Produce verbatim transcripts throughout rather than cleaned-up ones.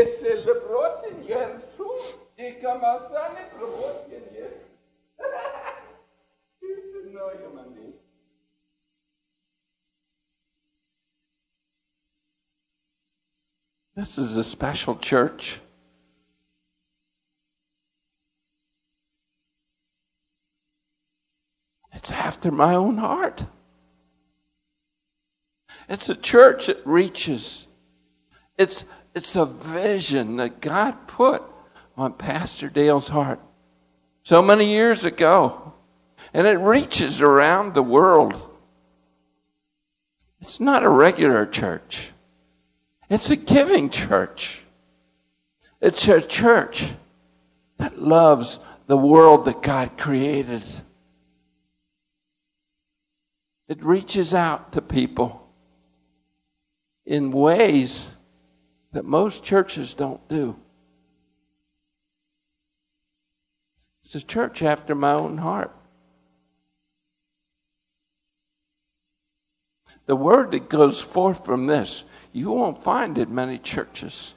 se leprotin Jesu, i kamasane provotin Jesu. No, you man. This is a special church. It's after my own heart. It's a church that reaches. It's, it's a vision that God put on Pastor Dale's heart so many years ago. And it reaches around the world. It's not a regular church. It's a giving church. It's a church that loves the world that God created. It reaches out to people in ways that most churches don't do. It's a church after my own heart. The word that goes forth from this, you won't find in many churches.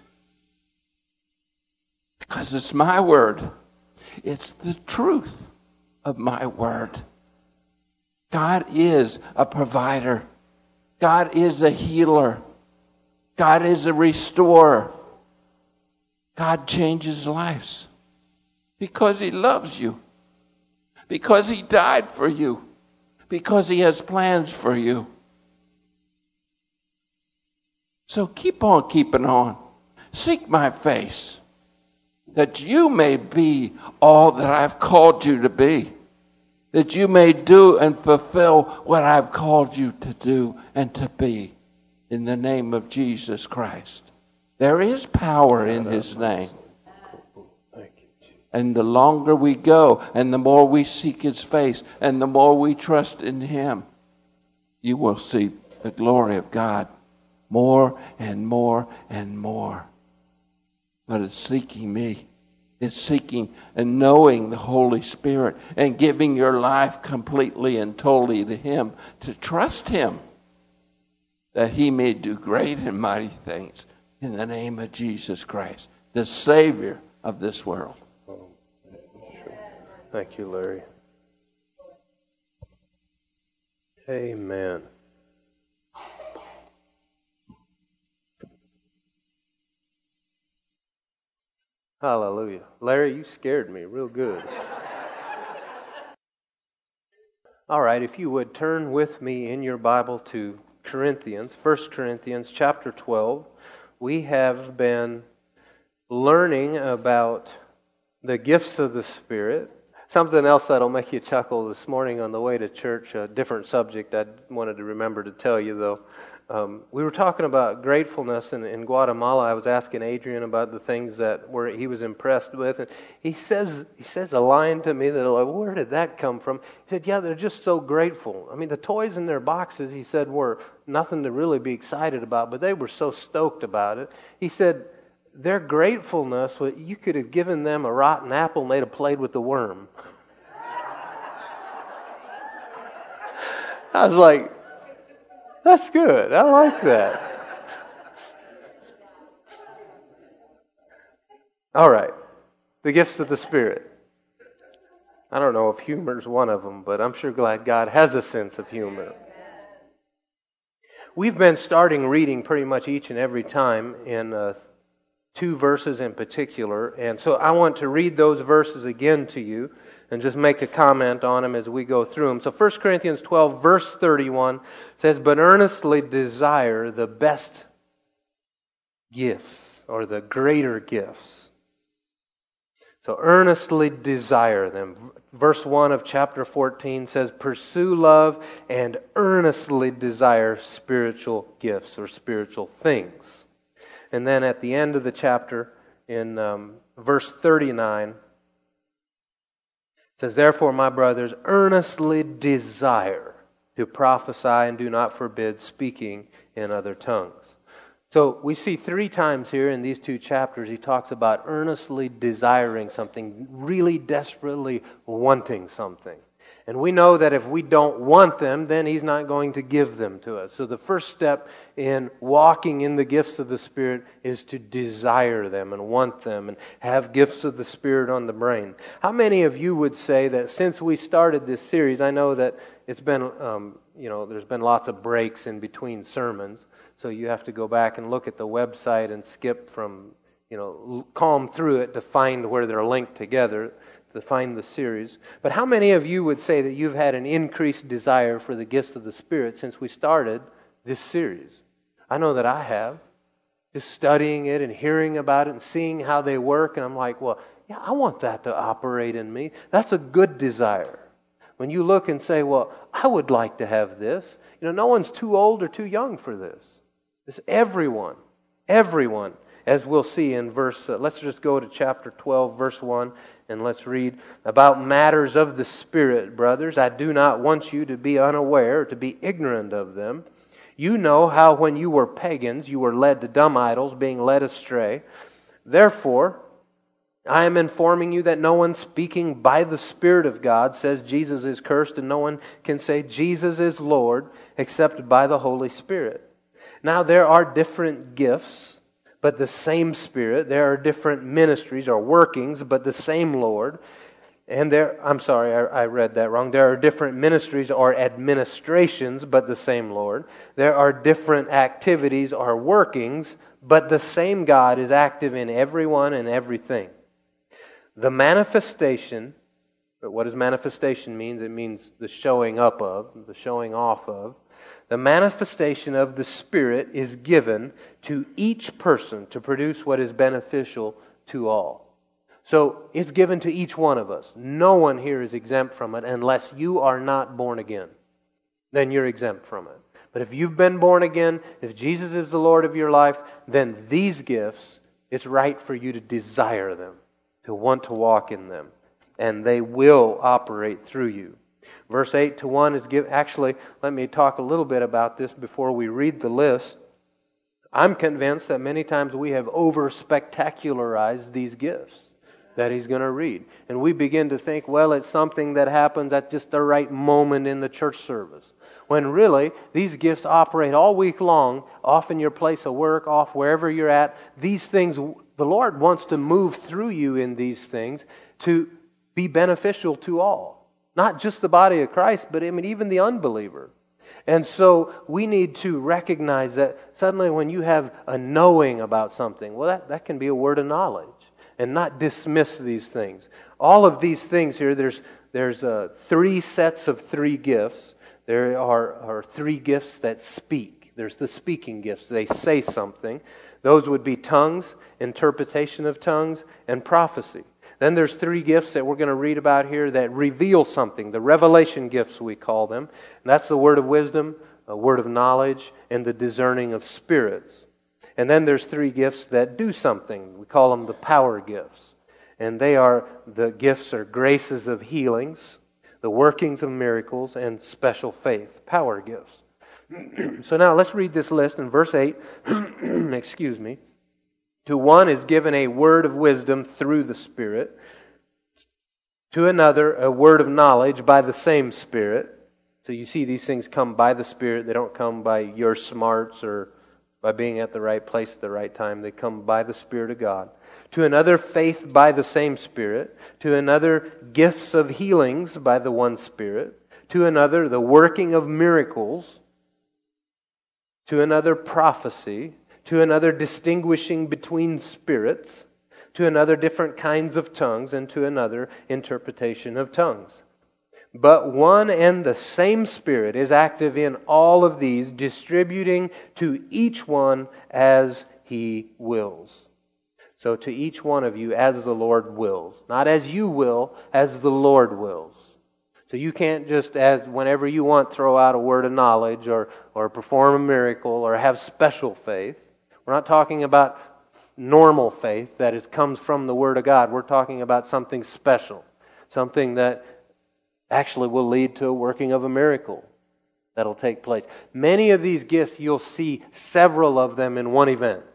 Because it's my word. It's the truth of my word. God is a provider. God is a healer. God is a restorer. God changes lives. Because He loves you. Because He died for you. Because He has plans for you. So keep on keeping on. Seek my face, that you may be all that I've called you to be, that you may do and fulfill what I've called you to do and to be, in the name of Jesus Christ. There is power in His name. And the longer we go, and the more we seek His face, and the more we trust in Him, you will see the glory of God more and more and more. But it's seeking me. It's seeking and knowing the Holy Spirit and giving your life completely and totally to Him, to trust Him that He may do great and mighty things in the name of Jesus Christ, the Savior of this world. Thank you, Larry. Amen. Hallelujah. Larry, you scared me real good. All right, if you would turn with me in your Bible to Corinthians, First Corinthians chapter twelve. We have been learning about the gifts of the Spirit. Something else that'll make you chuckle this morning on the way to church, a different subject I wanted to remember to tell you though. Um, we were talking about gratefulness in, in Guatemala. I was asking Adrian about the things that were he was impressed with, and he says he says a line to me that, like, where did that come from? He said, yeah, they're just so grateful. I mean, the toys in their boxes, he said, were nothing to really be excited about, but they were so stoked about it. He said, their gratefulness, well, you could have given them a rotten apple and they'd have played with the worm. I was like, that's good. I like that. All right. The gifts of the Spirit. I don't know if humor is one of them, but I'm sure glad God has a sense of humor. We've been starting reading pretty much each and every time in uh, two verses in particular, and so I want to read those verses again to you and just make a comment on them as we go through them. So First Corinthians twelve, verse thirty-one says, but earnestly desire the best gifts, or the greater gifts. So earnestly desire them. Verse one of chapter fourteen says, pursue love and earnestly desire spiritual gifts or spiritual things. And then at the end of the chapter, in um, verse thirty-nine, it says, therefore, my brothers, earnestly desire to prophesy and do not forbid speaking in other tongues. So we see three times here in these two chapters, he talks about earnestly desiring something, really desperately wanting something. And we know that if we don't want them, then He's not going to give them to us. So the first step in walking in the gifts of the Spirit is to desire them and want them and have gifts of the Spirit on the brain. How many of you would say that since we started this series, I know that it's been, um, you know, there's been lots of breaks in between sermons, so you have to go back and look at the website and skip from, you know, comb through it to find where they're linked together, to find the series. But how many of you would say that you've had an increased desire for the gifts of the Spirit since we started this series? I know that I have. Just studying it and hearing about it and seeing how they work, and I'm like, well, yeah, I want that to operate in me. That's a good desire. When you look and say, well, I would like to have this. You know, no one's too old or too young for this. It's everyone. Everyone. As we'll see in verse, uh, let's just go to chapter twelve, verse one, and let's read about matters of the Spirit, brothers. I do not want you to be unaware, to be ignorant of them. You know how when you were pagans, you were led to dumb idols, being led astray. Therefore, I am informing you that no one speaking by the Spirit of God says Jesus is cursed, and no one can say Jesus is Lord except by the Holy Spirit. Now there are different gifts, but the same Spirit. There are different ministries or workings, but the same Lord. And there, I'm sorry, I, I read that wrong. There are different ministries or administrations, but the same Lord. There are different activities or workings, but the same God is active in everyone and everything. The manifestation, but what does manifestation mean? It means the showing up of, the showing off of. The manifestation of the Spirit is given to each person to produce what is beneficial to all. So it's given to each one of us. No one here is exempt from it unless you are not born again. Then you're exempt from it. But if you've been born again, if Jesus is the Lord of your life, then these gifts, it's right for you to desire them, to want to walk in them. And they will operate through you. Verse eight to one is give. Actually, let me talk a little bit about this before we read the list. I'm convinced that many times we have over-spectacularized these gifts that he's going to read. And we begin to think, well, it's something that happens at just the right moment in the church service. When really, these gifts operate all week long, off in your place of work, off wherever you're at. These things, the Lord wants to move through you in these things to be beneficial to all. Not just the body of Christ, but I mean even the unbeliever. And so we need to recognize that suddenly when you have a knowing about something, well, that, that can be a word of knowledge. And not dismiss these things. All of these things here, there's there's uh, three sets of three gifts. There are, are three gifts that speak. There's the speaking gifts. They say something. Those would be tongues, interpretation of tongues, and prophecy. Then there's three gifts that we're going to read about here that reveal something. The revelation gifts, we call them. And that's the word of wisdom, a word of knowledge, and the discerning of spirits. And then there's three gifts that do something. We call them the power gifts. And they are, the gifts are graces of healings, the workings of miracles, and special faith, power gifts. So now let's read this list in verse eight. Excuse me. To one is given a word of wisdom through the Spirit. To another, a word of knowledge by the same Spirit. So you see these things come by the Spirit. They don't come by your smarts or by being at the right place at the right time. They come by the Spirit of God. To another, faith by the same Spirit. To another, gifts of healings by the one Spirit. To another, the working of miracles. To another, prophecy. To another, distinguishing between spirits. To another, different kinds of tongues. And to another, interpretation of tongues. But one and the same Spirit is active in all of these, distributing to each one as He wills. So to each one of you as the Lord wills. Not as you will, as the Lord wills. So you can't just, as whenever you want, throw out a word of knowledge or, or perform a miracle or have special faith. We're not talking about normal faith that is, comes from the Word of God. We're talking about something special. Something that actually will lead to a working of a miracle that'll take place. Many of these gifts, you'll see several of them in one event.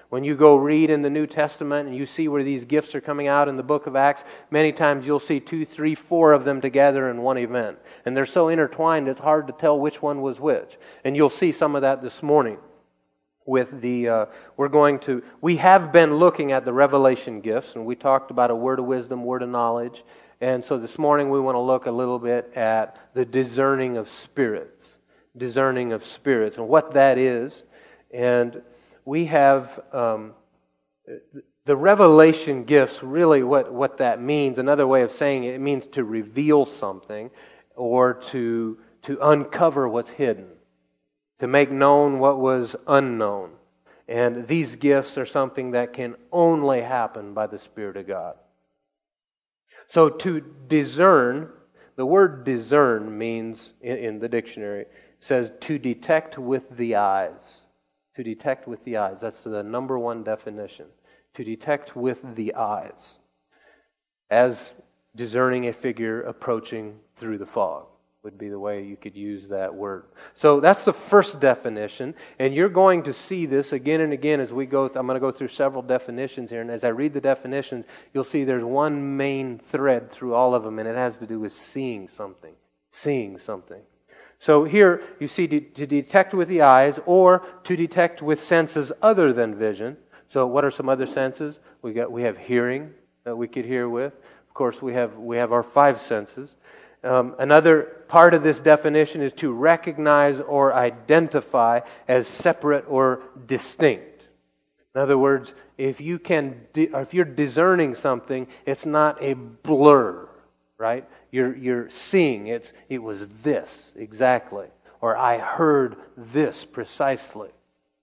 When you go read in the New Testament and you see where these gifts are coming out in the book of Acts, many times you'll see two, three, four of them together in one event. And they're so intertwined it's hard to tell which one was which. And you'll see some of that this morning. With the, uh, we're going to, we have been looking at the revelation gifts, and we talked about a word of wisdom, word of knowledge. And so this morning we want to look a little bit at the discerning of spirits. Discerning of spirits and what that is. And we have um, the revelation gifts, really what, what that means. Another way of saying it, it means to reveal something or to, to uncover what's hidden, to make known what was unknown. And these gifts are something that can only happen by the Spirit of God. So to discern, the word discern means, in, in the dictionary, says to detect with the eyes. To detect with the eyes. That's the number one definition. To detect with the eyes. As discerning a figure approaching through the fog would be the way you could use that word. So that's the first definition. And you're going to see this again and again as we go. Th- I'm going to go through several definitions here. And as I read the definitions, you'll see there's one main thread through all of them. And it has to do with seeing something. Seeing something. So here you see to, to detect with the eyes or to detect with senses other than vision. So what are some other senses? We got we have hearing that we could hear with. Of course, we have we have our five senses. Um, another part of this definition is to recognize or identify as separate or distinct. In other words, if you can, or if you're discerning something, it's not a blur, right? You're you're seeing it's it was this exactly, or I heard this precisely.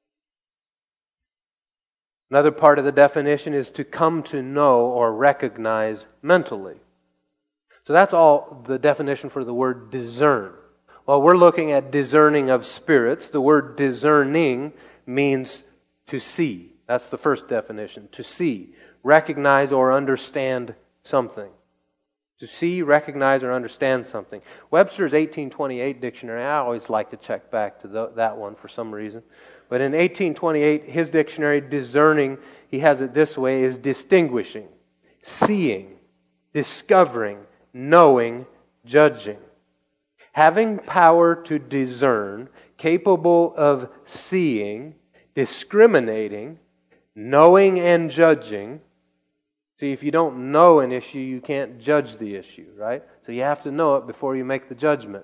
Another part of the definition is to come to know or recognize mentally. So that's all the definition for the word discern. While we're looking at discerning of spirits, the word discerning means to see. That's the first definition. To see, recognize or understand something. To see, recognize, or understand something. Webster's eighteen twenty-eight dictionary, I always like to check back to the, that one for some reason. But in eighteen twenty-eight, his dictionary, discerning, he has it this way, is distinguishing, seeing, discovering, knowing, judging. Having power to discern, capable of seeing, discriminating, knowing and judging. See, if you don't know an issue, you can't judge the issue, right? So you have to know it before you make the judgment.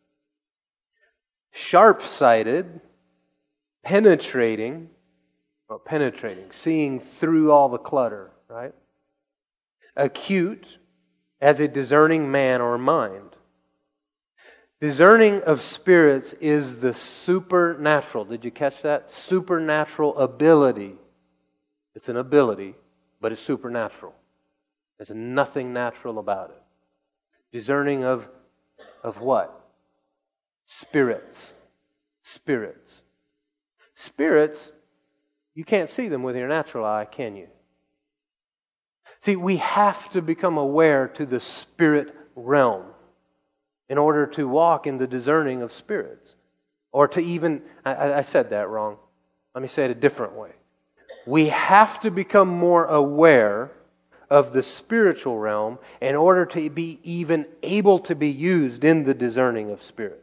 Sharp-sighted, penetrating, well, penetrating, seeing through all the clutter, right? Acute, as a discerning man or mind. Discerning of spirits is the supernatural. Did you catch that? Supernatural ability. It's an ability, but it's supernatural. There's nothing natural about it. Discerning of, of what? Spirits. Spirits. Spirits, you can't see them with your natural eye, can you? See, we have to become aware to the spirit realm in order to walk in the discerning of spirits. Or to even, I, I said that wrong. Let me say it a different way. We have to become more aware of the spiritual realm in order to be even able to be used in the discerning of spirits.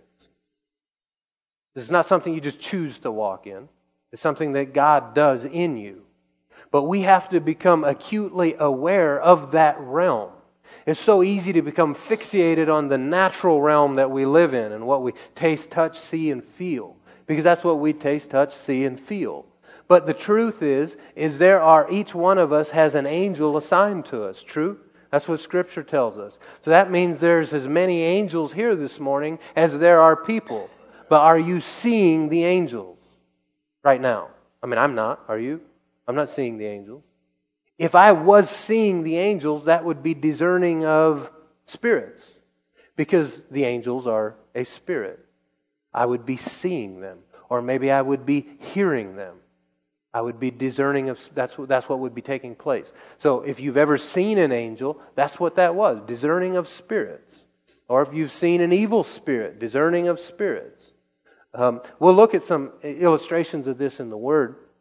This is not something you just choose to walk in. It's something that God does in you. But we have to become acutely aware of that realm. It's so easy to become fixated on the natural realm that we live in and what we taste, touch, see, and feel. Because that's what we taste, touch, see, and feel. But the truth is, is there are, each one of us has an angel assigned to us. True? That's what Scripture tells us. So that means there's as many angels here this morning as there are people. But are you seeing the angels right now? I mean, I'm not. Are you? I'm not seeing the angels. If I was seeing the angels, that would be discerning of spirits. Because the angels are a spirit. I would be seeing them. Or maybe I would be hearing them. I would be discerning of, that's what, that's what would be taking place. So if you've ever seen an angel, that's what that was, discerning of spirits. Or if you've seen an evil spirit, discerning of spirits. Um, we'll look at some illustrations of this in the Word.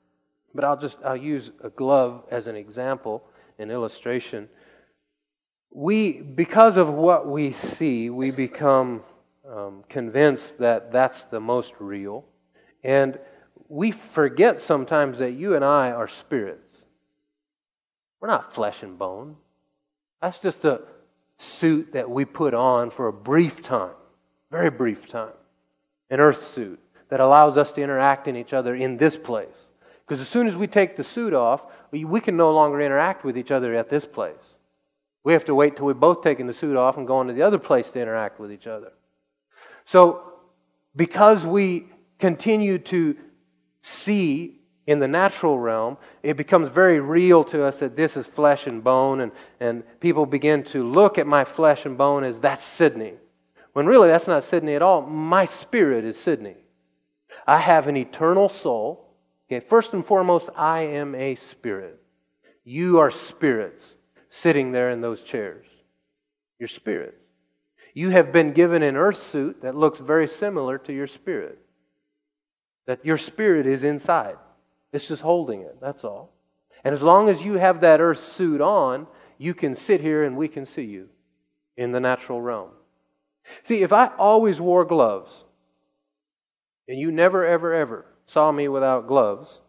But I'll just, I'll use a glove as an example, an illustration. We, because of what we see, we become um, convinced that that's the most real. And we forget sometimes that you and I are spirits. We're not flesh and bone. That's just a suit that we put on for a brief time, very brief time. An earth suit that allows us to interact in each other in this place. Because as soon as we take the suit off, we, we can no longer interact with each other at this place. We have to wait till we've both taken the suit off and go into the other place to interact with each other. So, because we continue to see in the natural realm, it becomes very real to us that this is flesh and bone, and, and people begin to look at my flesh and bone as that's Sidney. When really that's not Sidney at all. My spirit is Sidney. I have an eternal soul. Okay, first and foremost, I am a spirit. You are spirits sitting there in those chairs. You're spirits. You have been given an earth suit that looks very similar to your spirit. That your spirit is inside. It's just holding it, that's all. And as long as you have that earth suit on, you can sit here and we can see you in the natural realm. See, if I always wore gloves, and you never, ever, ever saw me without gloves,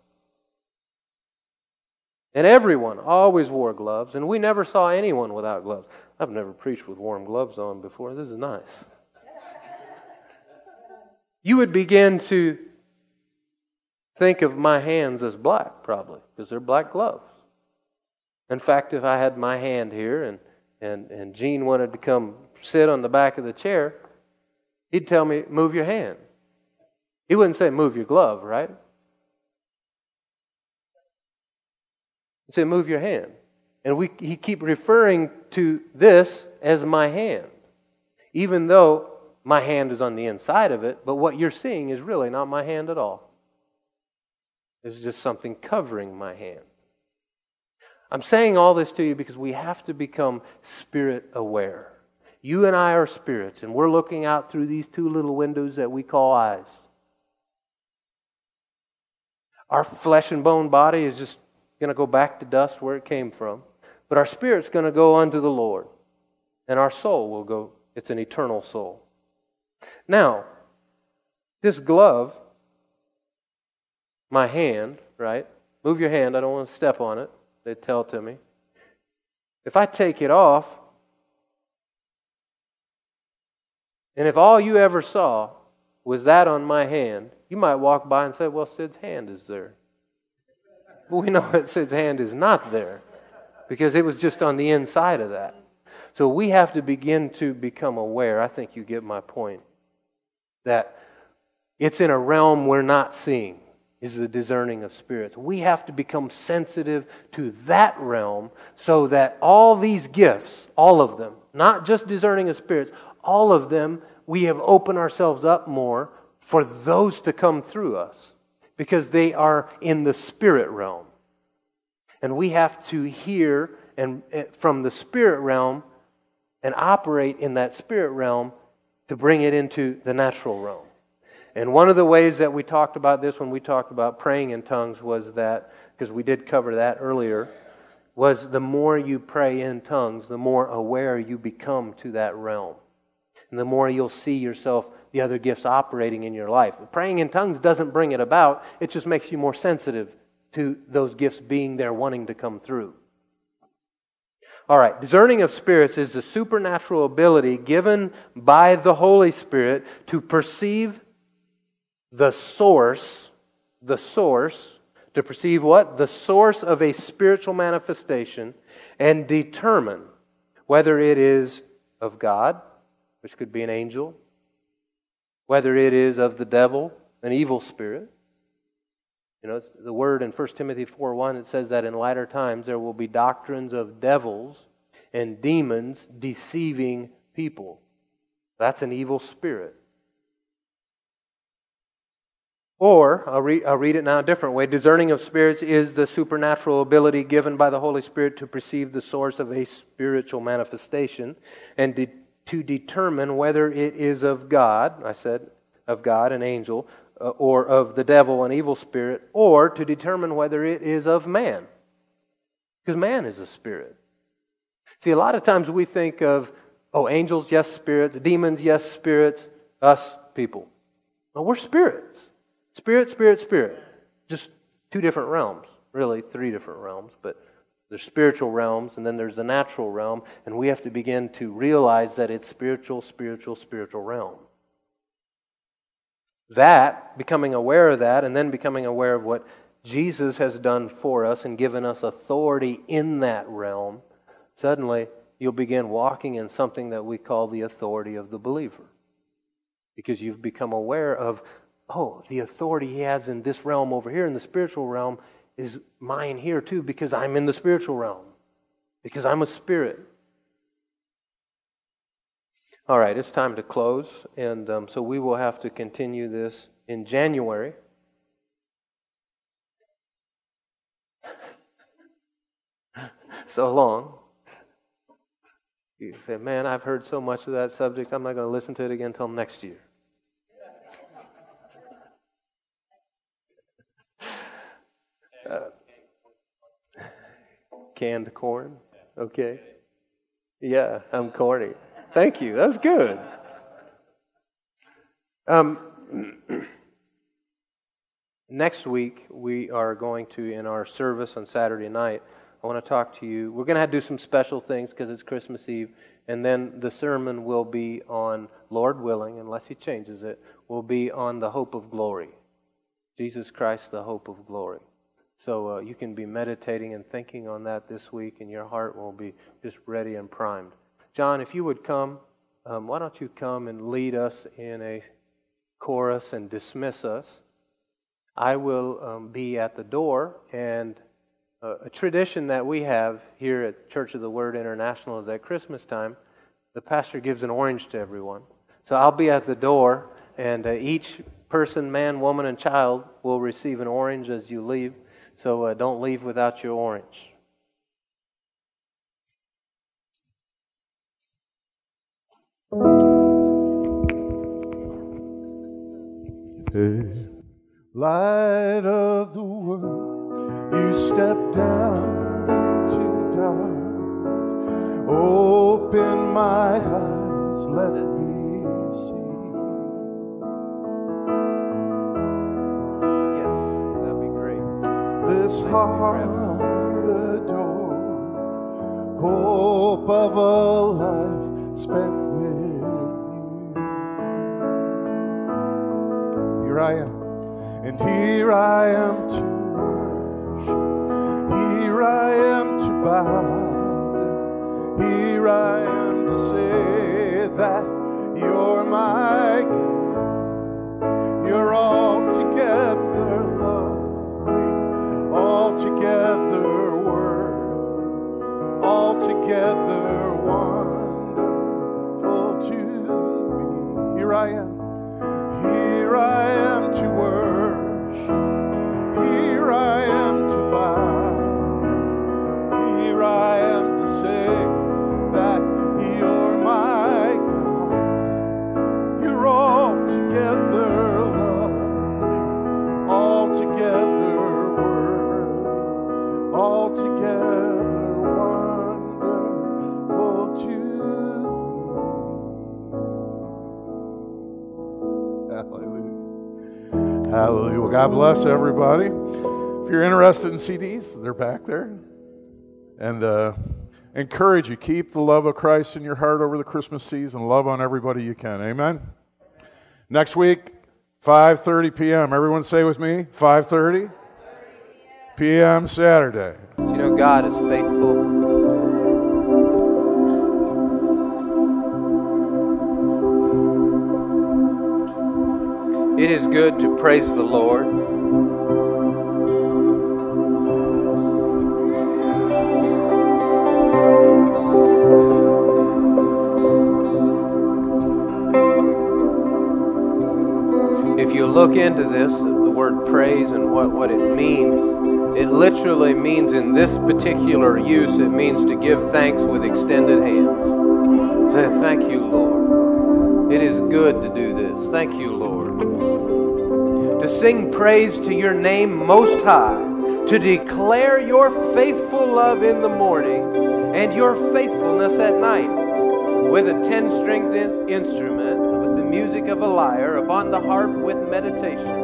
and everyone always wore gloves, and we never saw anyone without gloves. I've never preached with warm gloves on before. This is nice. You would begin to think of my hands as black, probably, because they're black gloves. In fact, if I had my hand here and, and, and Gene wanted to come sit on the back of the chair, he'd tell me, move your hand. He wouldn't say, move your glove, right? He'd say, move your hand. And we he keep referring to this as my hand, even though my hand is on the inside of it, but what you're seeing is really not my hand at all. It's just something covering my hand. I'm saying all this to you because we have to become spirit aware. You and I are spirits, and we're looking out through these two little windows that we call eyes. Our flesh and bone body is just going to go back to dust where it came from, but our spirit's going to go unto the Lord, and our soul will go, it's an eternal soul. Now, this glove, my hand, right? Move your hand, I don't want to step on it. They tell to me. If I take it off, and if all you ever saw was that on my hand, you might walk by and say, well, Sid's hand is there. Well, we know that Sid's hand is not there because it was just on the inside of that. So we have to begin to become aware. I think you get my point. That it's in a realm we're not seeing. Is the discerning of spirits. We have to become sensitive to that realm so that all these gifts, all of them, not just discerning of spirits, all of them, we have opened ourselves up more for those to come through us because they are in the spirit realm. And we have to hear and from the spirit realm and operate in that spirit realm to bring it into the natural realm. And one of the ways that we talked about this when we talked about praying in tongues was that, because we did cover that earlier, was the more you pray in tongues, the more aware you become to that realm. And the more you'll see yourself, the other gifts operating in your life. Praying in tongues doesn't bring it about, it just makes you more sensitive to those gifts being there wanting to come through. All right, discerning of spirits is the supernatural ability given by the Holy Spirit to perceive the source, the source, to perceive what? The source of a spiritual manifestation and determine whether it is of God, which could be an angel, whether it is of the devil, an evil spirit. You know, it's the word in First Timothy four one, it says that in latter times there will be doctrines of devils and demons deceiving people. That's an evil spirit. Or, I'll read, I'll read it now a different way. Discerning of spirits is the supernatural ability given by the Holy Spirit to perceive the source of a spiritual manifestation and de- to determine whether it is of God, I said, of God, an angel, uh, or of the devil, an evil spirit, or to determine whether it is of man. Because man is a spirit. See, a lot of times we think of, oh, angels, yes, spirits, demons, yes, spirits, us, people. No, we're spirits. Spirit, spirit, spirit. Just two different realms. Really, three different realms. But there's spiritual realms, and then there's the natural realm, and we have to begin to realize that it's spiritual, spiritual, spiritual realm. That, becoming aware of that, and then becoming aware of what Jesus has done for us and given us authority in that realm, suddenly you'll begin walking in something that we call the authority of the believer. Because you've become aware of, oh, the authority he has in this realm over here, in the spiritual realm, is mine here too, because I'm in the spiritual realm. Because I'm a spirit. All right, it's time to close. And um, so we will have to continue this in January. So long. You say, man, I've heard so much of that subject, I'm not going to listen to it again until next year. Uh, canned corn? Okay. Yeah, I'm corny. Thank you. That's good. Um, next week, we are going to, in our service on Saturday night, I want to talk to you. We're going to have to do some special things because it's Christmas Eve. And then the sermon will be on, Lord willing, unless He changes it, will be on the hope of glory. Jesus Christ, the hope of glory. So uh, you can be meditating and thinking on that this week, and your heart will be just ready and primed. John, if you would come, um, why don't you come and lead us in a chorus and dismiss us? I will um, be at the door, and uh, a tradition that we have here at Church of the Word International is at Christmas time, the pastor gives an orange to everyone. So I'll be at the door, and uh, each person, man, woman, and child will receive an orange as you leave. So uh, don't leave without your orange. Hey, light of the world, you step down into darkness. Open my eyes, let me see. Yes, that'd be great. This heart adore, hope of a life spent with you. Here I am, and here I am to worship. Here I am to bow down. Here I am to say that you're my God. You're altogether lovely, altogether worthy, altogether wonderful to me. Here I am. Here I am to worship. Here I am to bow. Here I am to say that you're my God. You're altogether lovely, altogether worthy, altogether wonderful to me. Hallelujah. Hallelujah. Well, God bless everybody. If you're interested in C Ds, they're back there. And uh, encourage you, keep the love of Christ in your heart over the Christmas season. Love on everybody you can. Amen? Next week, five thirty p.m. Everyone say with me, five thirty p.m. Saturday. You know, God is faithful. It is good to praise the Lord. If you look into this, the word praise and what, what it means, it literally means in this particular use, it means to give thanks with extended hands. Say, thank you, Lord. It is good to do this. Thank you, Lord. to sing praise to your name most high, to declare your faithful love in the morning and your faithfulness at night, with a ten-stringed in- instrument, with the music of a lyre, upon the harp with meditation.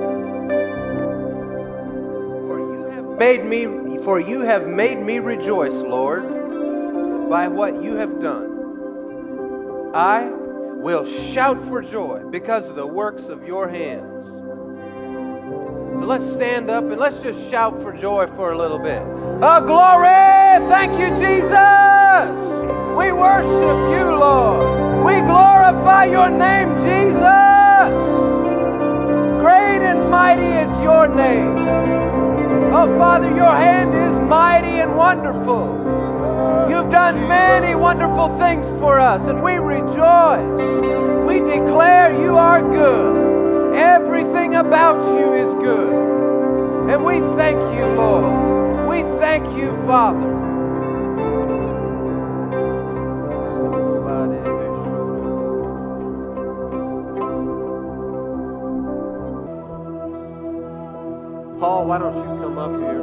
For you have made me, for you have made me rejoice, Lord, by what you have done. I will shout for joy because of the works of your hands. So let's stand up and let's just shout for joy for a little bit. Oh, glory! Thank you, Jesus! We worship you, Lord. We glorify your name, Jesus! Great and mighty is your name. Oh, Father, your hand is mighty and wonderful. You've done many wonderful things for us, and we rejoice. We declare you are good. Everything about you is good. And we thank you, Lord. We thank you, Father. Paul, why don't you come up here?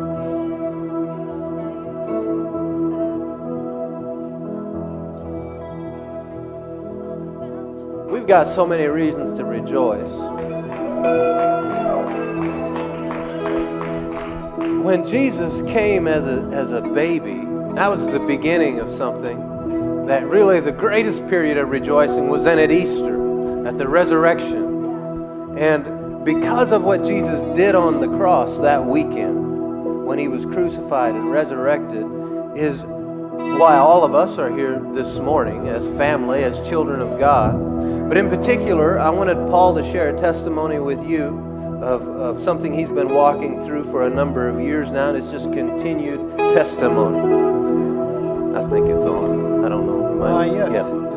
We've got so many reasons to rejoice. When Jesus came as a, as a baby, that was the beginning of something. That really the greatest period of rejoicing was then at Easter, at the resurrection. And because of what Jesus did on the cross that weekend, when he was crucified and resurrected, is why all of us are here this morning as family, as children of God. But in particular, I wanted Paul to share a testimony with you of, of something he's been walking through for a number of years now, and it's just continued testimony. I think it's on. I don't know. Ah, uh, yes. Yeah. Is it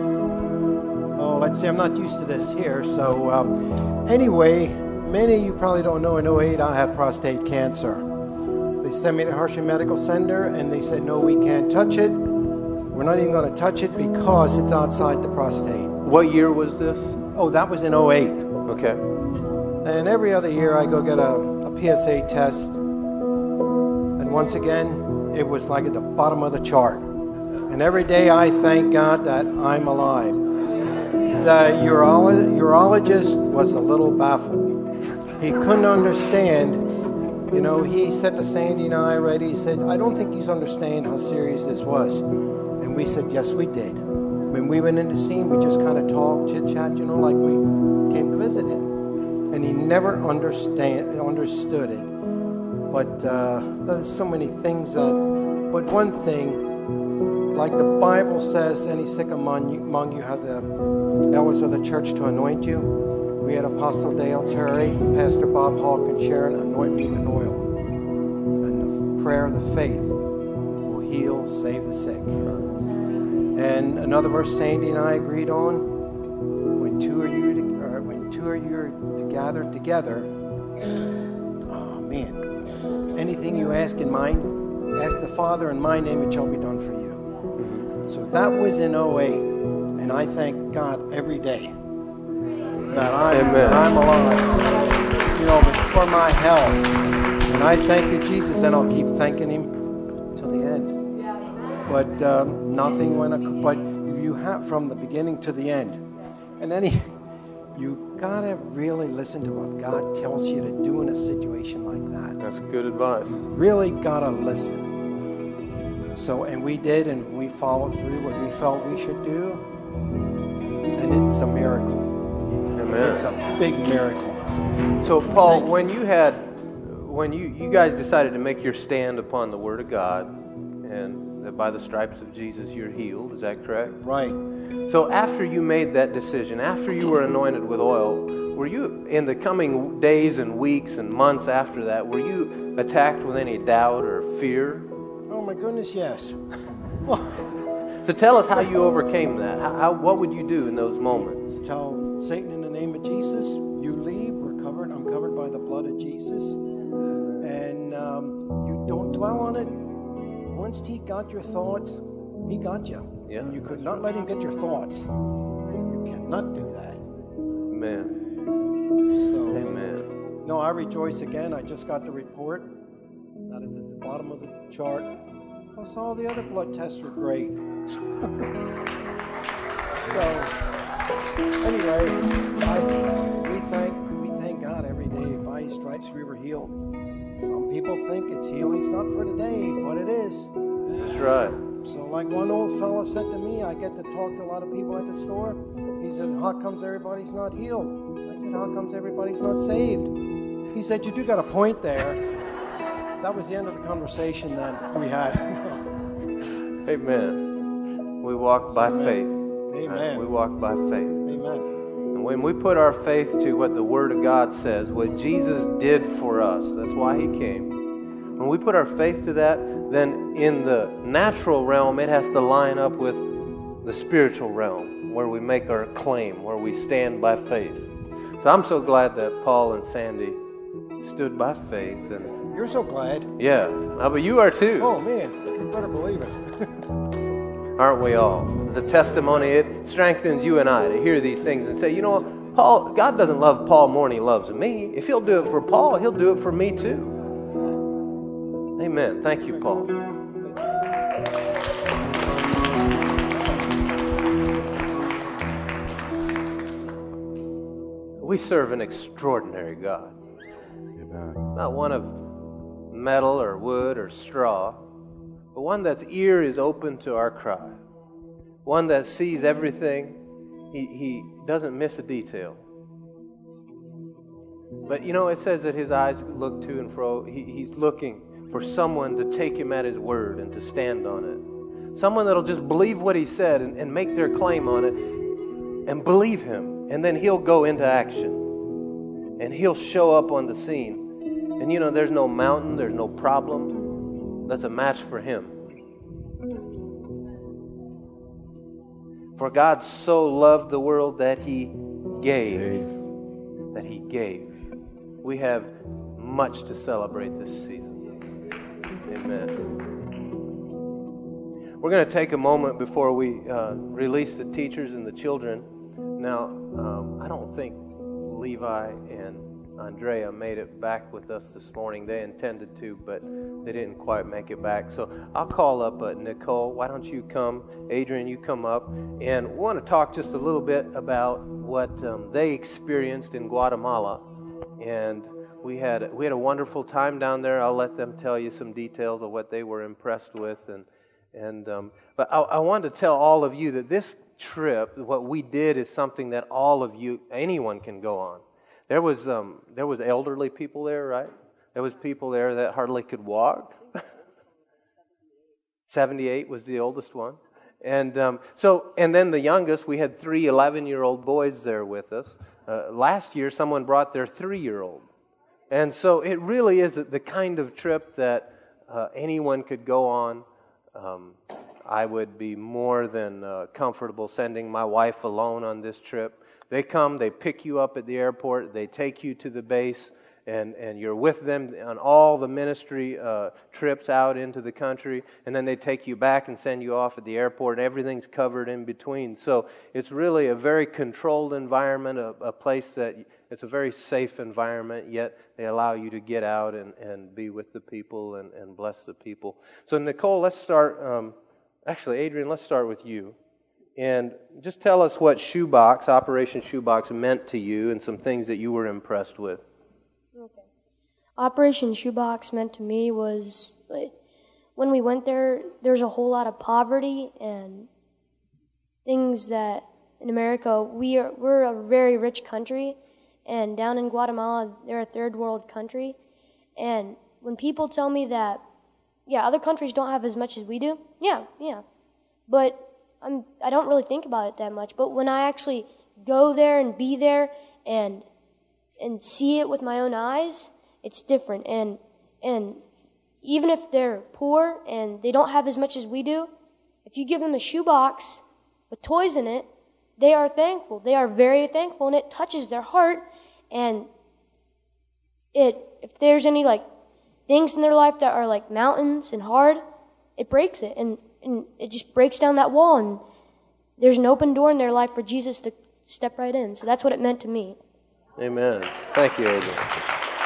on? Oh, let's see. I'm not used to this here. So um, anyway, many of you probably don't know, in oh eight I had prostate cancer. They sent me to Hershey Medical Center, and they said, no, we can't touch it. We're not even going to touch it because it's outside the prostate. What year was this? Oh, that was in oh eight. Okay. And every other year I go get a, a P S A test. And once again, it was like at the bottom of the chart. And every day I thank God that I'm alive. The urolo- urologist was a little baffled. He couldn't understand. You know, he said to Sandy and I already, he said, I don't think you understand how serious this was. And we said, yes, we did. When we went in to see him, we just kind of talked, chit-chat, you know, like we came to visit him. And he never understand, understood it. But uh, there's so many things that, but one thing, like the Bible says, any sick among you, among you have the elders of the church to anoint you. We had Apostle Dale Terry, Pastor Bob Hawk, and Sharon anoint me with oil. And the prayer of the faith will heal, save the sick. And another verse Sandy and I agreed on, when two are you to, or when two are you to gather together, oh man, anything you ask in mine, ask the Father in my name, it shall be done for you. So that was in oh eight, and I thank God every day that I'm, that I'm alive, you know, for my health. And I thank you, Jesus, and I'll keep thanking him till the end. But um, nothing went, but you have from the beginning to the end. And then he, you gotta really listen to what God tells you to do in a situation like that. That's good advice. Really gotta listen. So, and we did, and we followed through what we felt we should do. And it's a miracle. Amen. It's a big miracle. So, Paul, when you had, when you, you guys decided to make your stand upon the Word of God, and that by the stripes of Jesus you're healed, is that correct? Right. So after you made that decision, after you were anointed with oil, were you, in the coming days and weeks and months after that, were you attacked with any doubt or fear? Oh my goodness, yes. So tell us how you overcame that. How, how, what would you do in those moments? Tell Satan in the name of Jesus, you leave, we're covered, I'm covered by the blood of Jesus. And um, you don't dwell on it. Once he got your thoughts, he got you. Yeah. And you could not let him get your thoughts. You cannot do that. Amen. So, Amen. No, I rejoice again. I just got the report that it's at the bottom of the chart. Plus, all the other blood tests were great. So, anyway, I, we thank we thank God every day. By His stripes we were healed. Some people think it's healing's not for today, but it is. That's right. So, like one old fella said to me, I get to talk to a lot of people at the store. He said, "How comes everybody's not healed?" I said, "How comes everybody's not saved?" He said, "You do got a point there." That was the end of the conversation that we had. Amen. We walk by Amen. faith. Amen. Right? We walk by faith. Amen. And when we put our faith to what the Word of God says, what Jesus did for us, that's why He came. When we put our faith to that, then in the natural realm, it has to line up with the spiritual realm, where we make our claim, where we stand by faith. So I'm so glad that Paul and Sandy stood by faith. And You're so glad. yeah, uh, but you are too. Oh, man. You better believe it. Aren't we all? As a testimony, it strengthens you and I to hear these things and say, you know what, Paul, God doesn't love Paul more than He loves me. If He'll do it for Paul, He'll do it for me too. Amen. Thank you, Paul. We serve an extraordinary God. Amen. Not one of metal or wood or straw, but one that's ear is open to our cry. One that sees everything. He, he doesn't miss a detail. But you know, it says that His eyes look to and fro. He, he's looking for someone to take Him at His word and to stand on it. Someone that'll just believe what He said and, and make their claim on it and believe Him. And then He'll go into action. And He'll show up on the scene. And you know, there's no mountain, there's no problem that's a match for Him. For God so loved the world that He gave. That He gave. We have much to celebrate this season. Amen. We're going to take a moment before we uh, release the teachers and the children. Now, um, I don't think Levi and Andrea made it back with us this morning. They intended to, but they didn't quite make it back. So I'll call up uh, Nicole. Why don't you come? Adrian, you come up. And we want to talk just a little bit about what um, they experienced in Guatemala. And we had we had a wonderful time down there. I'll let them tell you some details of what they were impressed with. And and um, but I, I wanted to tell all of you that this trip, what we did, is something that all of you, anyone can go on. There was um, there was elderly people there, right? There was people there that hardly could walk. seventy-eight was the oldest one. And um, so, and then the youngest, we had three eleven-year-old boys there with us. Uh, last year, someone brought their three-year-old. And so it really is the kind of trip that uh, anyone could go on. Um, I would be more than uh, comfortable sending my wife alone on this trip. They come, they pick you up at the airport, they take you to the base, and, and you're with them on all the ministry uh, trips out into the country, and then they take you back and send you off at the airport, and everything's covered in between. So it's really a very controlled environment, a, a place that it's a very safe environment, yet they allow you to get out and, and be with the people and, and bless the people. So Nicole, let's start, um, actually Adrian, let's start with you. And just tell us what Shoebox, Operation Shoebox, meant to you and some things that you were impressed with. Okay. Operation Shoebox meant to me was, like, when we went there, there's a whole lot of poverty and things that in America, we are, we're a very rich country, and down in Guatemala, they're a third world country. And when people tell me that, yeah, other countries don't have as much as we do, yeah, yeah. But I'm, I don't really think about it that much. But when I actually go there and be there and and see it with my own eyes, it's different. And and even if they're poor and they don't have as much as we do, if you give them a shoebox with toys in it, they are thankful. They are very thankful, and it touches their heart. And it if there's any like things in their life that are like mountains and hard, it breaks it, and and it just breaks down that wall, and there's an open door in their life for Jesus to step right in. So that's what it meant to me. Amen. Thank you, Adrian.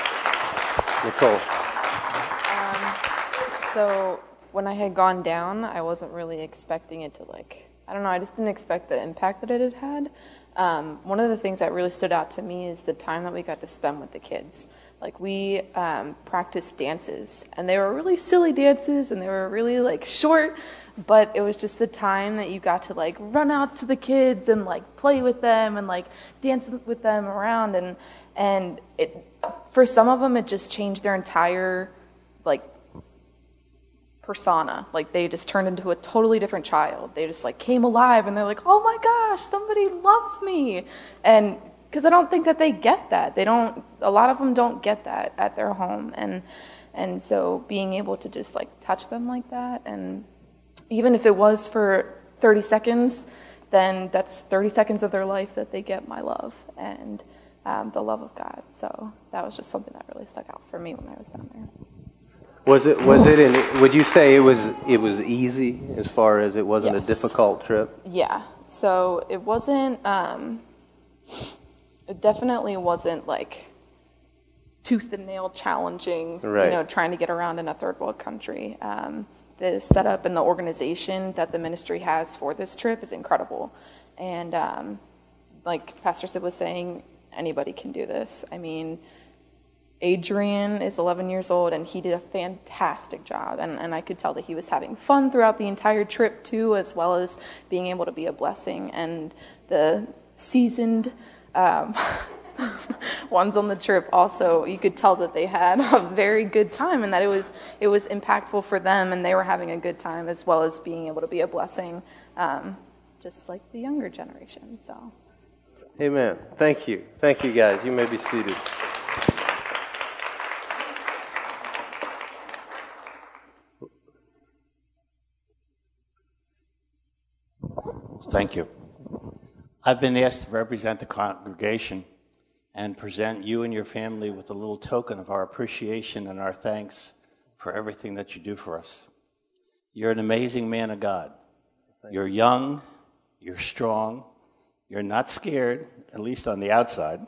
Nicole. Um, so when I had gone down, I wasn't really expecting it to like, I don't know, I just didn't expect the impact that it had had. Um, one of the things that really stood out to me is the time that we got to spend with the kids. Like we um, practiced dances, and they were really silly dances, and they were really like short, but it was just the time that you got to like run out to the kids and like play with them and like dance with them around, and and it for some of them it just changed their entire like persona. Like they just turned into a totally different child. They just like came alive, and they're like, oh my gosh, somebody loves me. And because I don't think that they get that. They don't, a lot of them don't get that at their home. And and so being able to just like touch them like that, and even if it was for thirty seconds, then that's thirty seconds of their life that they get my love and um, the love of God. So that was just something that really stuck out for me when I was down there. Was it, was it in, would you say it was, it was easy as far as it wasn't Yes. a difficult trip? Yeah. So it wasn't, um, it definitely wasn't like tooth and nail challenging, Right. you know, trying to get around in a third world country. Um, the setup and the organization that the ministry has for this trip is incredible. And um, like Pastor Sid was saying, anybody can do this. I mean, Adrian is eleven years old, and he did a fantastic job. And, and I could tell that he was having fun throughout the entire trip, too, as well as being able to be a blessing. And the seasoned um, ones on the trip also, you could tell that they had a very good time, and that it was it was impactful for them, and they were having a good time, as well as being able to be a blessing, um, just like the younger generation. So, Amen. Thank you. Thank you, guys. You may be seated. Thank you. I've been asked to represent the congregation and present you and your family with a little token of our appreciation and our thanks for everything that you do for us. You're an amazing man of God. You're young, you're strong, you're not scared, at least on the outside,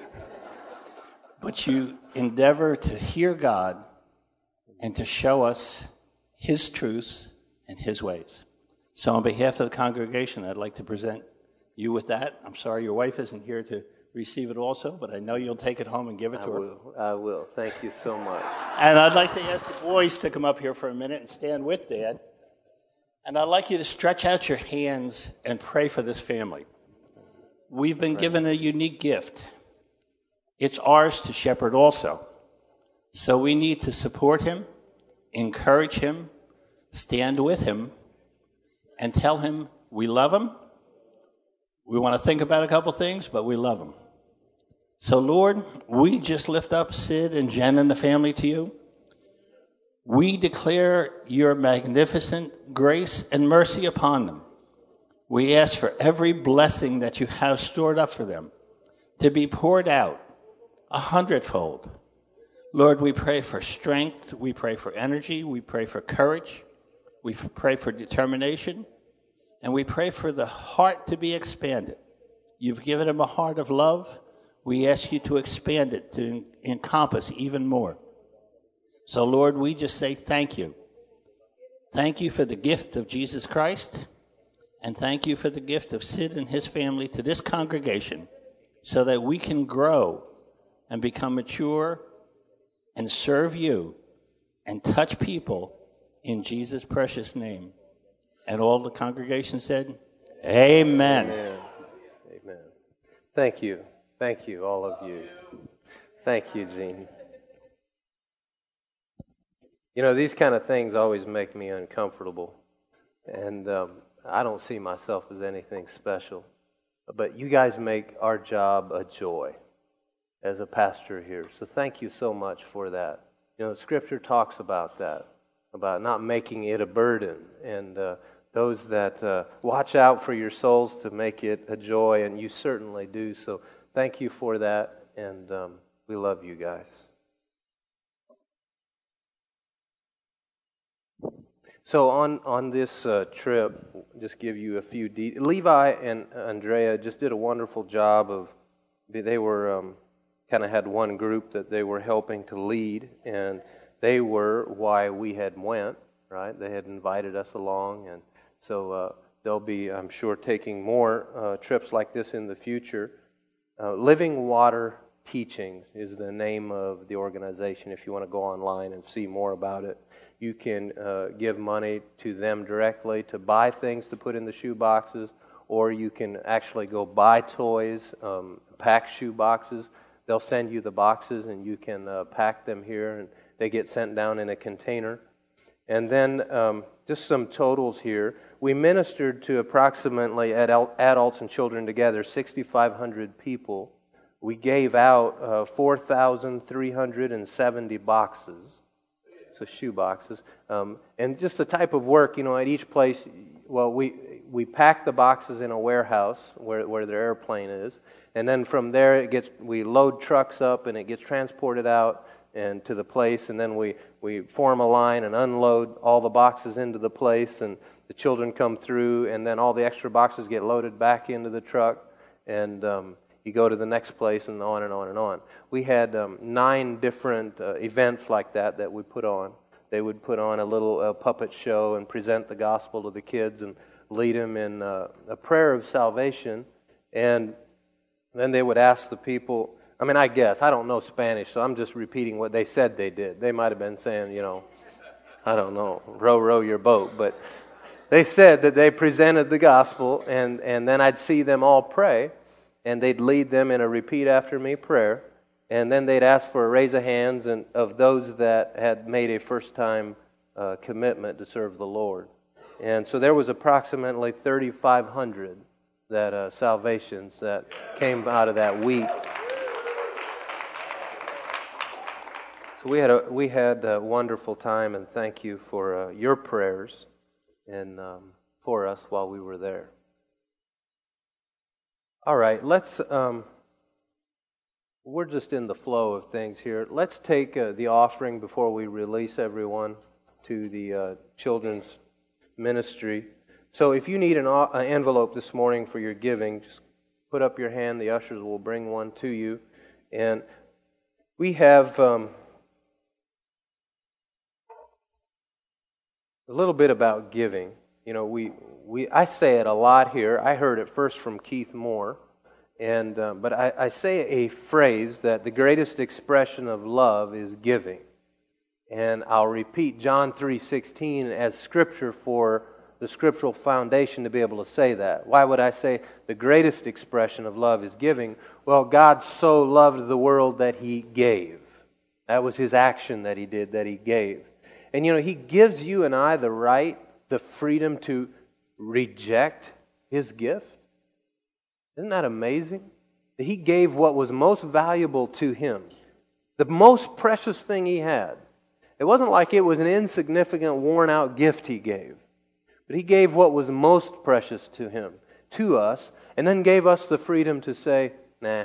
but you endeavor to hear God and to show us His truths and His ways. So on behalf of the congregation, I'd like to present you with that. I'm sorry your wife isn't here to receive it also, but I know you'll take it home and give it I to her. will. I will. Thank you so much. And I'd like to ask the boys to come up here for a minute and stand with Dad. And I'd like you to stretch out your hands and pray for this family. We've been given a unique gift. It's ours to shepherd also. So we need to support him, encourage him, stand with him, and tell him we love him. We want to think about a couple things, but we love him. So, Lord, we just lift up Sid and Jen and the family to you. We declare your magnificent grace and mercy upon them. We ask for every blessing that you have stored up for them to be poured out a hundredfold. Lord, we pray for strength. We pray for energy. We pray for courage. We pray for determination. And we pray for the heart to be expanded. You've given them a heart of love. We ask you to expand it to encompass even more. So, Lord, we just say thank you. Thank you for the gift of Jesus Christ, and thank you for the gift of Sid and his family to this congregation so that we can grow and become mature and serve you and touch people in Jesus' precious name. And all the congregation said, Amen. Amen. Amen. Thank you. Thank you, all of you. Thank you, Gene. You know, these kind of things always make me uncomfortable. And um, I don't see myself as anything special. But you guys make our job a joy as a pastor here. So thank you so much for that. You know, Scripture talks about that, about not making it a burden. And uh, those that uh, watch out for your souls to make it a joy, and you certainly do. So thank you for that, and um, we love you guys. So on, on this uh, trip, just give you a few details. Levi and Andrea just did a wonderful job of, they were um, kind of had one group that they were helping to lead, and they were why we had went, right? They had invited us along, and so uh, they'll be, I'm sure, taking more uh, trips like this in the future. Uh, Living Water Teachings is the name of the organization. If you want to go online and see more about it, you can uh, give money to them directly to buy things to put in the shoe boxes, or you can actually go buy toys, um, pack shoe boxes. They'll send you the boxes, and you can uh, pack them here, and they get sent down in a container. And then um, just some totals here. We ministered to approximately, adults and children together, six thousand five hundred people. We gave out uh, four thousand three hundred seventy boxes, so shoe boxes. Um, and just the type of work, you know, at each place, well, we we pack the boxes in a warehouse where, where their airplane is. And then from there, it gets we load trucks up, and it gets transported out and to the place. And then we, we form a line and unload all the boxes into the place. And the children come through, and then all the extra boxes get loaded back into the truck. And um, you go to the next place, and on and on and on. We had um, nine different uh, events like that that we put on. They would put on a little uh, puppet show and present the gospel to the kids and lead them in uh, a prayer of salvation. And then they would ask the people, I mean, I guess, I don't know Spanish, so I'm just repeating what they said they did. They might have been saying, you know, I don't know, row, row your boat. But they said that they presented the gospel, and, and then I'd see them all pray. And they'd lead them in a repeat after me prayer, and then they'd ask for a raise of hands and of those that had made a first-time uh, commitment to serve the Lord. And so there was approximately thirty-five hundred that uh, salvations that came out of that week. So we had a we had a wonderful time, and thank you for uh, your prayers and um, for us while we were there. All right, let's, um, we're just in the flow of things here. Let's take uh, the offering before we release everyone to the uh, children's ministry. So if you need an, o- an envelope this morning for your giving, just put up your hand. The ushers will bring one to you. And we have um, a little bit about giving. You know, we... We, I say it a lot here. I heard it first from Keith Moore, and uh, but I, I say a phrase that the greatest expression of love is giving, and I'll repeat John three sixteen as scripture for the scriptural foundation to be able to say that. Why would I say the greatest expression of love is giving? Well, God so loved the world that He gave. That was His action that He did, that He gave. And you know, He gives you and I the right, the freedom to reject His gift. Isn't that amazing? That He gave what was most valuable to Him, the most precious thing He had. It wasn't like it was an insignificant, worn-out gift He gave, but He gave what was most precious to Him, to us, and then gave us the freedom to say, nah.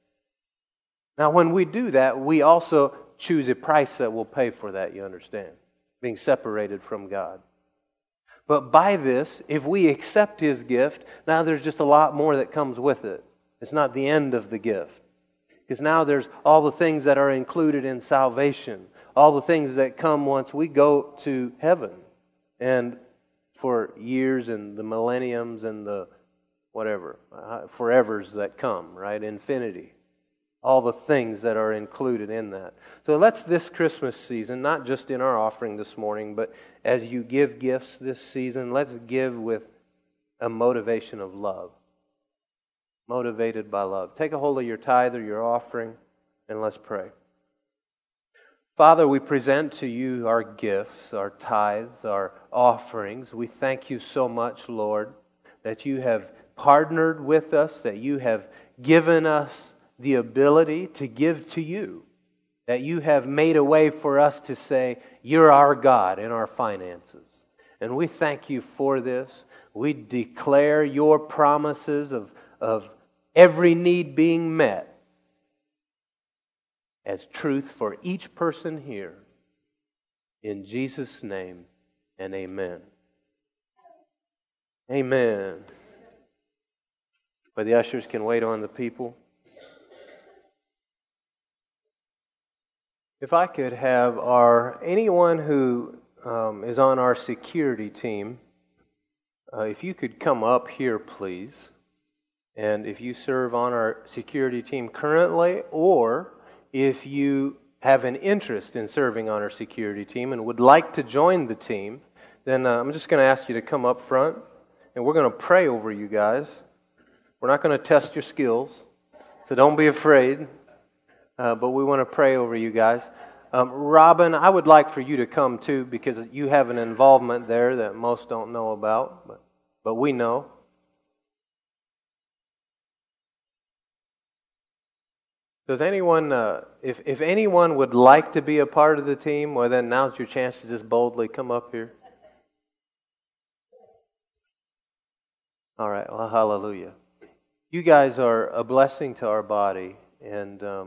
Now, when we do that, we also choose a price that we'll pay for that, you understand, being separated from God. But by this, if we accept His gift, now there's just a lot more that comes with it. It's not the end of the gift. Because now there's all the things that are included in salvation, all the things that come once we go to heaven. And for years and the millenniums and the whatever, uh, forevers that come, right? Infinity. All the things that are included in that. So let's, this Christmas season, not just in our offering this morning, but as you give gifts this season, let's give with a motivation of love. Motivated by love. Take a hold of your tithe or your offering, and let's pray. Father, we present to you our gifts, our tithes, our offerings. We thank you so much, Lord, that you have partnered with us, that you have given us the ability to give to you, that you have made a way for us to say, you're our God in our finances. And we thank you for this. We declare your promises of, of every need being met as truth for each person here. In Jesus' name, and amen. Amen. Where the ushers can wait on the people. If I could have our anyone who um, is on our security team, uh, if you could come up here, please. And if you serve on our security team currently, or if you have an interest in serving on our security team and would like to join the team, then uh, I'm just going to ask you to come up front, and we're going to pray over you guys. We're not going to test your skills, so don't be afraid, uh, but we want to pray over you guys. Um, Robin, I would like for you to come too, because you have an involvement there that most don't know about, but, but we know. Does anyone, uh, if, if anyone would like to be a part of the team, well then now's your chance to just boldly come up here. All right, well, hallelujah. You guys are a blessing to our body, and um,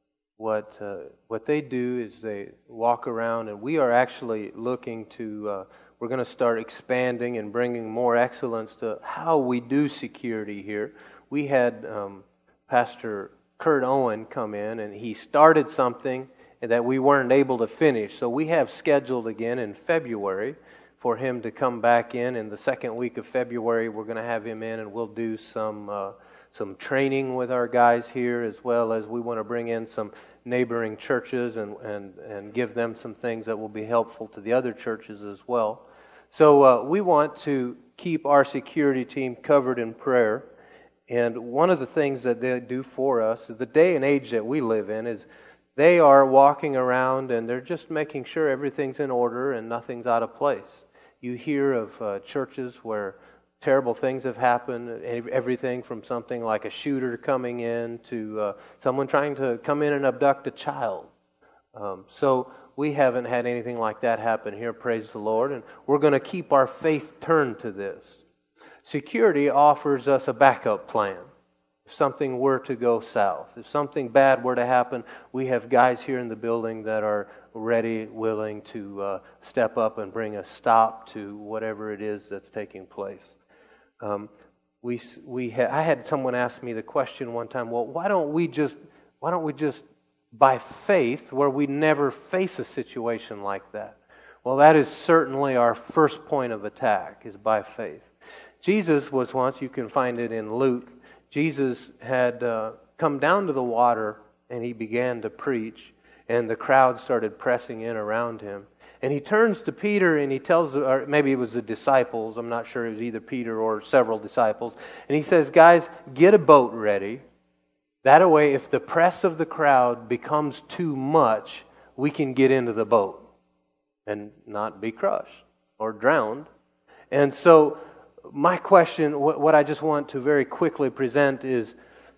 what uh, what they do is they walk around, and we are actually looking to, uh, we're going to start expanding and bringing more excellence to how we do security here. We had um, Pastor Kurt Owen come in, and he started something that we weren't able to finish. So we have scheduled again in February for him to come back in. In the second week of February, we're going to have him in, and we'll do some uh, some training with our guys here, as well as we want to bring in some neighboring churches and and and give them some things that will be helpful to the other churches as well. So uh, we want to keep our security team covered in prayer. And one of the things that they do for us, the day and age that we live in, is they are walking around and they're just making sure everything's in order and nothing's out of place. You hear of uh, churches where terrible things have happened, everything from something like a shooter coming in to uh, someone trying to come in and abduct a child. Um, so we haven't had anything like that happen here, praise the Lord, and we're going to keep our faith turned to this. Security offers us a backup plan. If something were to go south, if something bad were to happen, we have guys here in the building that are ready, willing to uh, step up and bring a stop to whatever it is that's taking place. Um, we we ha- I had someone ask me the question one time. Well, why don't we just why don't we just by faith, where we never face a situation like that? Well, that is certainly our first point of attack, is by faith. Jesus was once, you can find it in Luke, Jesus had uh, come down to the water and he began to preach, and the crowd started pressing in around him. And he turns to Peter and he tells, or maybe it was the disciples, I'm not sure, it was either Peter or several disciples, and he says, guys, get a boat ready. That way, if the press of the crowd becomes too much, we can get into the boat and not be crushed or drowned. And so my question, what I just want to very quickly present is,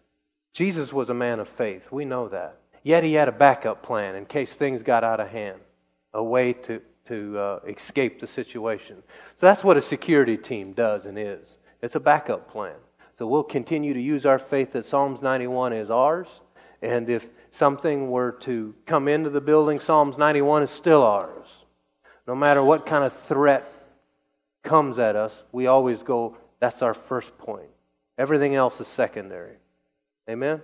Jesus was a man of faith. We know that. Yet he had a backup plan in case things got out of hand, a way to, to uh, escape the situation. So that's what a security team does and is. It's a backup plan. So we'll continue to use our faith that Psalms ninety-one is ours. And if something were to come into the building, Psalms ninety-one is still ours. No matter what kind of threat comes at us, we always go, that's our first point. Everything else is secondary. Amen?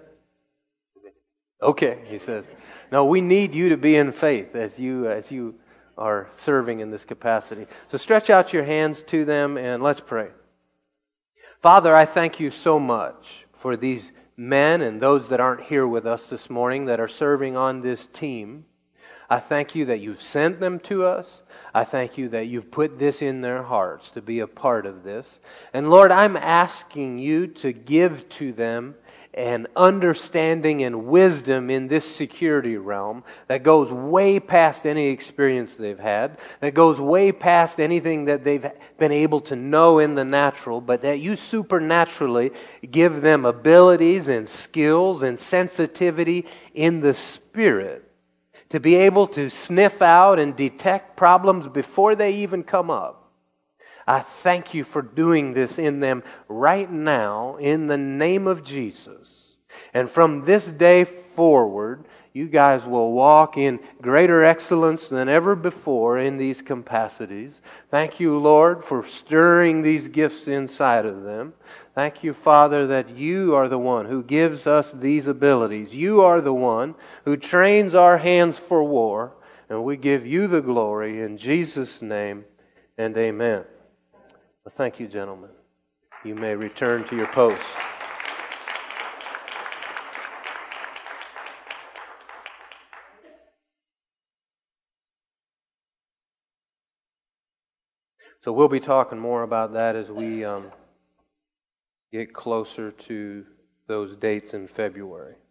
Okay, he says. No, we need you to be in faith as you as you are serving in this capacity. So stretch out your hands to them and let's pray. Father, I thank you so much for these men and those that aren't here with us this morning that are serving on this team. I thank you that you've sent them to us. I thank you that you've put this in their hearts to be a part of this. And Lord, I'm asking you to give to them an understanding and wisdom in this security realm that goes way past any experience they've had, that goes way past anything that they've been able to know in the natural, but that you supernaturally give them abilities and skills and sensitivity in the Spirit to be able to sniff out and detect problems before they even come up. I thank you for doing this in them right now in the name of Jesus. And from this day forward, you guys will walk in greater excellence than ever before in these capacities. Thank you, Lord, for stirring these gifts inside of them. Thank you, Father, that you are the one who gives us these abilities. You are the one who trains our hands for war. And we give you the glory in Jesus' name, and amen. Well, thank you, gentlemen. You may return to your posts. So we'll be talking more about that as we um, get closer to those dates in February.